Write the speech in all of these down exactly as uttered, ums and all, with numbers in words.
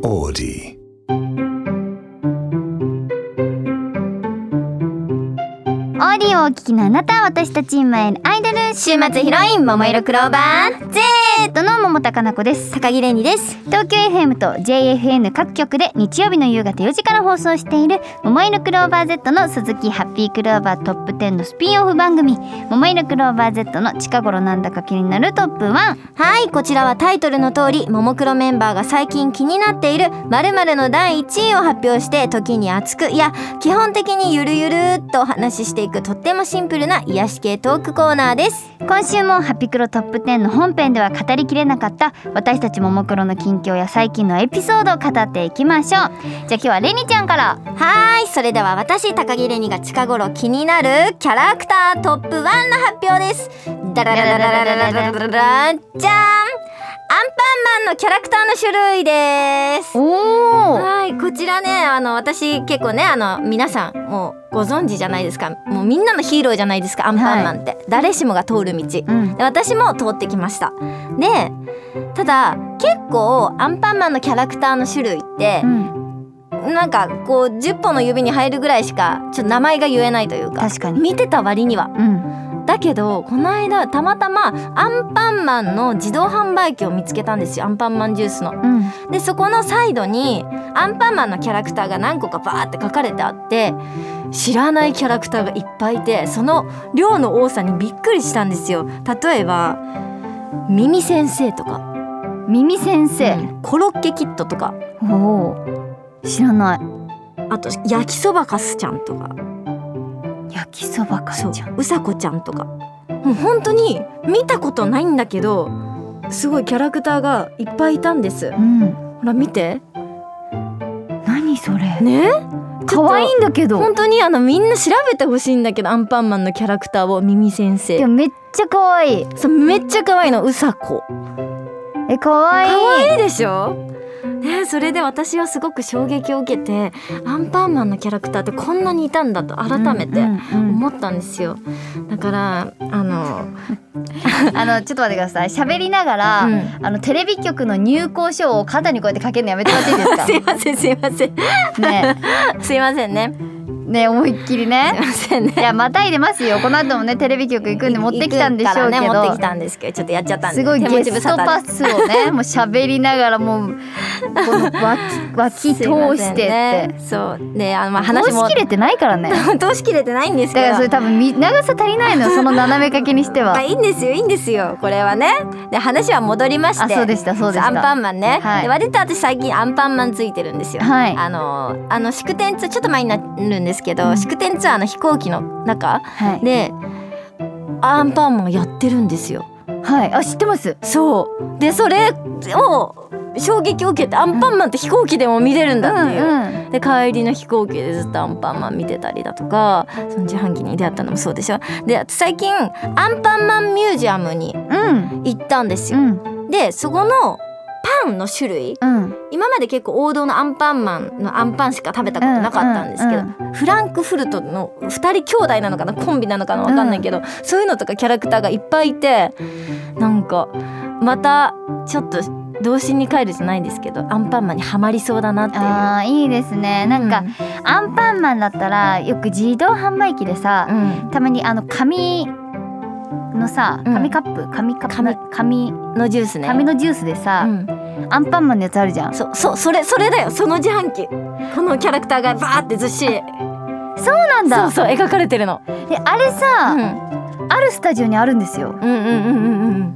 オーディ。 オーディをお聞きのあなた、私たち今へのアイドル週末ヒロイン桃色クローバー Z の桃高菜子です。 高木玲奈です。 東京 エフエム と ジェイエフエヌ 各局で日曜日の夕方よじから放送している桃色クローバー Z の鈴木ハッピークローバートップじゅうのスピンオフ番組、桃色クローバー Z の近頃なんだか気になるトップワン。 はい、こちらはタイトルの通り、ももクロメンバーが最近気になっている〇〇のだいいちいを発表して、時に熱く、いや基本的にゆるゆるっとお話ししていく、とってもシンプルな癒し系トークコーナーです。 今週もハピクロトップじゅうの本編では語りきれなかった私たちももクロの近況や最近のエピソードを語っていきましょう。じゃあ今日はレニちゃんから。 はい、それでは私高木レニが近頃気になるキャラクタートップワンの発表です。ダラララララララララララじゃーん、アンパンマンのキャラクターの種類です。 おー、 はい、こちらね、あの私結構ね、あの皆さんもうご存知じゃないですか。もうみんなのヒーローじゃないですか、アンパンマンって、はい、誰しもが通る道、うん、で私も通ってきました。でただ結構アンパンマンのキャラクターの種類って、うん、なんかこうじゅっぽんの指に入るぐらいしかちょっと名前が言えないというか、 確かに見てた割には、うん、だけどこの間たまたまアンパンマンの自動販売機を見つけたんですよ、アンパンマンジュースの、うん、でそこのサイドにアンパンマンのキャラクターが何個かバーって書かれてあって、知らないキャラクターがいっぱいいて、その量の多さにびっくりしたんですよ。例えばミミ先生とか、 ミミ先生、 うん、コロッケキットとか、 おー、知らない。 あと焼きそばかすちゃんとか、 焼きそばかすちゃん、 うさこちゃんとか、もう本当に見たことないんだけどすごいキャラクターがいっぱいいたんです、うん、ほら見て、 何それね、 可愛いんだけど、 本当にあのみんな調べてほしいんだけど、アンパンマンのキャラクターを、ミミ先生、 いやめっちゃ可愛い。 そう、めっちゃ可愛いの、うさこ、 え、可愛い、 可愛いでしょ、ね、それで私はすごく衝撃を受けて、アンパンマンのキャラクターってこんなにいたんだと改めて思ったんですよ。だからあのあのちょっと待ってください、喋りながら、うん、あのテレビ局の入校証を肩にこうやってかけるのやめてもらっていいですか。 すいませんすいませんねすいませんねね、思いっきりね。 すいませんね。 いやまたいでますよ。この後もねテレビ局行くんで持ってきたんでしょうけど、 ね、持ってきたんですけどちょっとやっちゃったんで、 すごいゲストパスをねもう喋りながらもうこの脇脇通してって、 ね、そうで、あのまあ話も通しきれてないからね通しきれてないんですけど、 だからそれ多分長さ足りないのよ、その斜め掛けにしては。 まあいいんですよいいんですよ、これはね。で話は戻りまして、 あ、そうでしたそうでした、 アンパンマンね、はい、で割と私最近アンパンマンついてるんですよ、はい、あのあの祝典ツちょっと前になるんですけど、うん、祝典ツアーの飛行機の中、はい、でアンパンマンやってるんですよ。 はい、あ、知ってます。 そうでそれを衝撃を受けて、アンパンマンって飛行機でも見れるんだっていう、うんうん、で帰りの飛行機でずっとアンパンマン見てたりだとか、その自販機に出会ったのもそうでしょ。で最近アンパンマンミュージアムに行ったんですよ、うん、でそこのパンの種類、うん、今まで結構王道のアンパンマンのアンパンしか食べたことなかったんですけど、うんうんうん、フランクフルトのふたり兄弟なのかな、コンビなのかな、分かんないけど、うん、そういうのとかキャラクターがいっぱいいて、なんかまたちょっと童心に帰るじゃないですけど、アンパンマンにハマりそうだなっていう。 あー、いいですね。なんか、うん、アンパンマンだったらよく自動販売機でさ、うん、たまにあの紙のさ、紙カップ、紙カップ、紙、紙のジュースね、紙のジュースでさ、うん、アンパンマンのやつあるじゃん。 そ、そ、それ、それだよ。その自販機、このキャラクターがバーってずっしりそうなんだ。 そうそう、描かれてるの。 であれさ、うん、あるスタジオにあるんですよ。うんうんうんうんうん。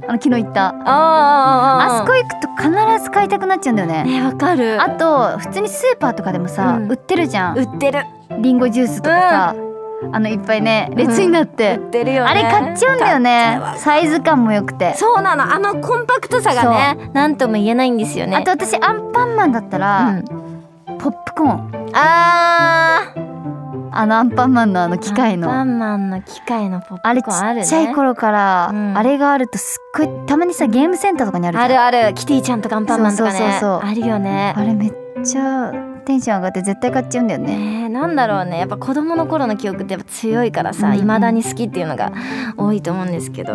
あの昨日行った。ああ、あそこ行くと必ず買いたくなっちゃうんだよね。 ね、わかる。 あと普通にスーパーとかでもさ、うん、売ってるじゃん。 売ってる。 リンゴジュースとかさ、うん、あのいっぱいね列になって、 うん、売ってるよね。 あれ買っちゃうんだよね。サイズ感も良くて。 そうなの。あのコンパクトさがね、なんとも言えないんですよね。 あと私アンパンマンだったら、うん、ポップコーン。 あー。 あのアンパンマンのあの機械のアンパンマンの機械のポップコーンあるね。 あれちっちゃい頃から、うん、あれがあるとすっごい、たまにさゲームセンターとかにあるじゃん。 あるある。キティちゃんとかアンパンマンとかね。 そうそうそうそう、 あるよね。 あれめっちゃテンション上がって絶対買っちゃうんだよね。 ね、なんだろうね、やっぱ子供の頃の記憶ってやっぱ強いからさ、いま、うん、だに好きっていうのが多いと思うんですけど、うん、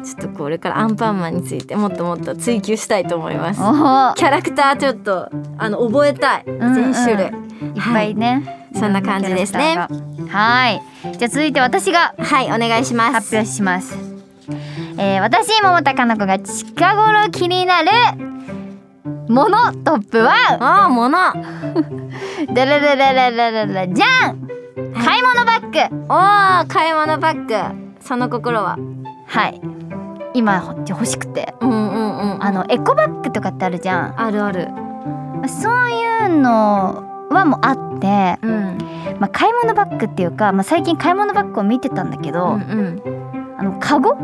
ちょっとこれからアンパンマンについてもっともっと追求したいと思います。キャラクターちょっとあの覚えたい、全種類、 うんうん、いっぱいね、 はい、そんな感じですね。 はい、じゃあ続いて私がはいお願いします。 発表します。えー、私桃田かな子が近頃気になるものトップワン。 ああ、ものでれれれれれれれじゃん、買い物バッグ。 おー、買い物バッグ、その心は？ はい、今欲しくて、 うんうんうんうん、 あのエコバッグとかってあるじゃん。 あるある。 そういうのはもうあって、うん、まあ、買い物バッグっていうか、まあ、最近買い物バッグを見てたんだけど、うんうん、あのカゴ、うん、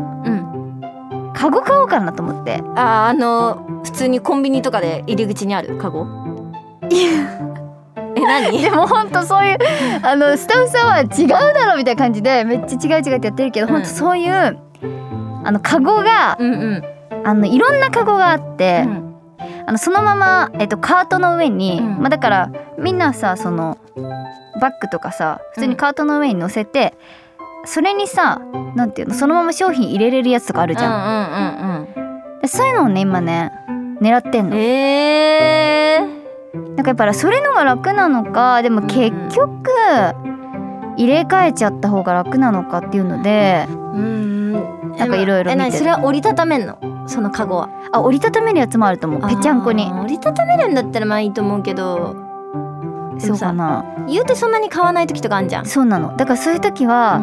カゴ買おうかなと思って。 あ、あの普通にコンビニとかで入り口にあるカゴえ、何？ でもほんとそういうあのスタッフさんは違うだろみたいな感じでめっちゃ違う違うってやってるけど、うん、ほんとそういうあのカゴが、うんうん、あのいろんなカゴがあって、うん、あのそのまま、えっと、カートの上に、うん、まあ、だからみんなさそのバッグとかさ普通にカートの上に乗せて、うん、それにさなんていうの、そのまま商品入れれるやつとかあるじゃん、うんうんうんうん、でそういうのをね今ね狙ってんの。 えーなんかやっぱりそれのが楽なのか、でも結局入れ替えちゃった方が楽なのかっていうので、うん、なんかいろいろ見てる。 え、それは折りたためんの？そのカゴは。 あ、折りたためるやつもあると思う。ぺちゃんこに折りたためるんだったらまあいいと思うけど、 そうかな、 言うてそんなに買わない時とかあんじゃん。 そうなの。だからそういう時は、うん、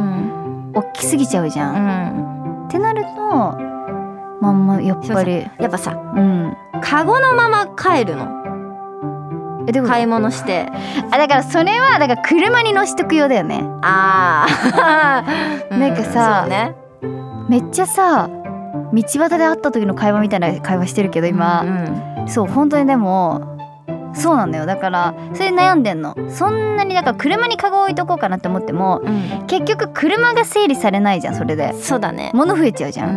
大きすぎちゃうじゃん、うん、ってなるとまあまあやっぱりやっぱさ、うん、カゴのまま帰るの？え、買い物して。 あ、だからそれはだから車に乗しとく用だよね。 ああなんかさ、うんね、めっちゃさ道端で会った時の会話みたいな会話してるけど今、うんうん、そう本当にでもそうなんだよ。だからそれ悩んでんの。そんなにだから車にカゴ置いとこうかなって思っても、うん、結局車が整理されないじゃん。それでそうだね、 物増えちゃうじゃん、うん、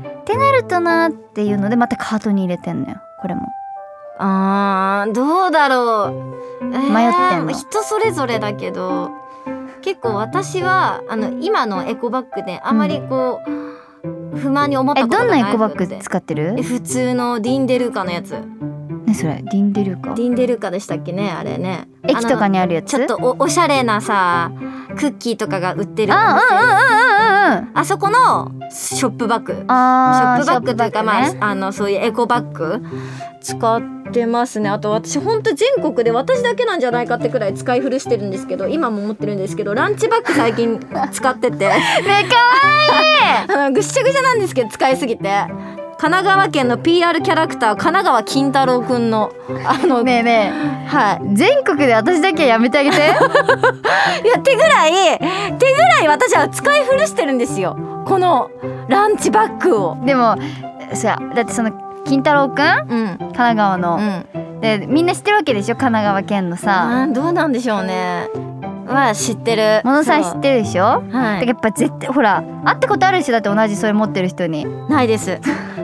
ってなるとなっていうのでまたカートに入れてんのよ。これもあー、どうだろう、えー、 迷ってんの。 人それぞれだけど結構私はあの今のエコバッグであまりこう、うん、不満に思ったことがない。 え、どんなエコバッグ使ってる？ え、普通のディンデルーカのやつ。 ね、それディンデルーカ？ ディンデルーカでしたっけね、あれね。 駅とかにあるやつ。 ちょっと お, おしゃれなさクッキーとかが売ってる。 あ、うんうんうんうん、 あそこのショップバッグ。あ、ショップバッグというか、ね、まああのそういうエコバッグ使ってますね。あと私ほんと全国で私だけなんじゃないかってくらい使い古してるんですけど、今も持ってるんですけど、ランチバッグ最近使っててね、かわいいあのぐっしゃぐしゃなんですけど使いすぎて、神奈川県の ピーアール キャラクター神奈川金太郎くんのあのねえねえ、はい、全国で私だけはやめてあげていや、 手ぐらい手ぐらい私は使い古してるんですよ、このランチバッグを。 でもさ、だってその金太郎くん、うん、神奈川の、うん、でみんな知ってるわけでしょ、神奈川県のさ。 あ、どうなんでしょうね。は知ってる。 ものさん知ってるでしょ、はい、だからやっぱ絶対ほら会ったことある人だって、同じそれ持ってる人に。 ないです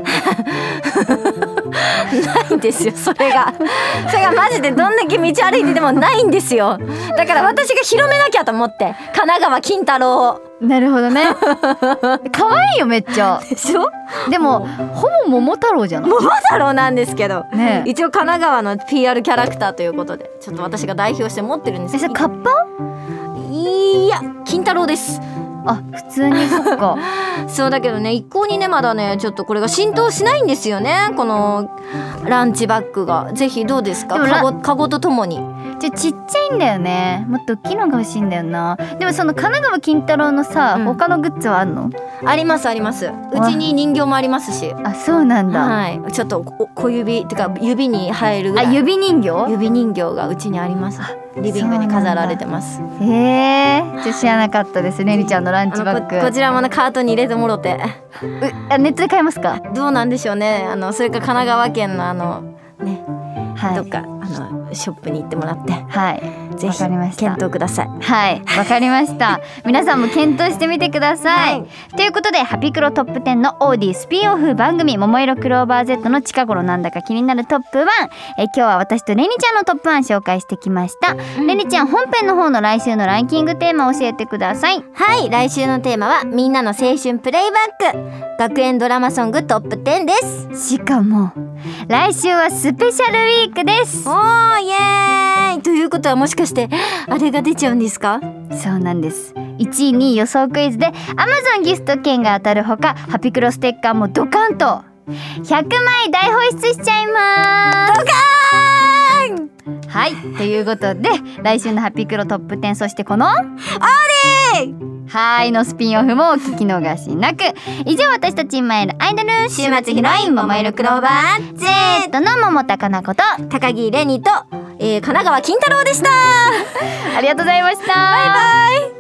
ないんですよ、それがそれがマジでどんだけ道歩いててもないんですよ。だから私が広めなきゃと思って、神奈川金太郎を。 なるほどね可愛いよめっちゃ。 でしょ。 でもほぼ桃太郎じゃない。 桃太郎なんですけど、ね、一応神奈川の ピーアール キャラクターということでちょっと私が代表して持ってるんですけど。 え、それカッパ？ いや、金太郎です。 あ、普通にそっかそうだけどね、一向にねまだねちょっとこれが浸透しないんですよね、このランチバッグが。ぜひどうですか、カゴ、カゴとともに。 ちょちっちゃいんだよね、もっと大きいのが欲しいんだよな。でもその神奈川金太郎のさ、うん、他のグッズはあんの？ ありますあります。うちに人形もありますし。 あ、そうなんだ。 はい、ちょっと小指ってか指に入るぐらい。 あ、指人形？ 指人形がうちにあります。リビングに飾られてます。 へえー、ちょ知らなかったですね、りちゃんのランチバッグ。 こ, こちらもねカートに入れてもろて。 あ、ネットで買えますか？ どうなんでしょうね。あのそれか神奈川県のあのね、はい、どっかあのショップに行ってもらって、 はい、 ぜひ検討ください。 はい、わかりました皆さんも検討してみてください、はい、ということでハピクロトップテンのオーディスピンオフ番組桃色クローバー Z の近頃なんだか気になるトップワン、え今日は私とレニちゃんのトップワン紹介してきました、うん、レニちゃん本編の方の来週のランキングテーマを教えてください。 はい、来週のテーマはみんなの青春プレイバック学園ドラマソングトップテンです。 しかも来週はスペシャルウィークです。 おーイエーイということはもしかしてあれが出ちゃうんですか？ そうなんです。いちいにい予想クイズで Amazon ギフト券が当たるほかハピクロステッカーもドカンとひゃくまい大放出しちゃいます。ドカーンはい、ということで来週のハピクロトップテン、そしてこのオーディはいのスピンオフもお聞き逃しなく。以上、私たち今いるアイドル週末ヒロイン桃色クローバー Z の桃高菜子と高木レニと、えー、神奈川金太郎でしたありがとうございました。 バイバイ。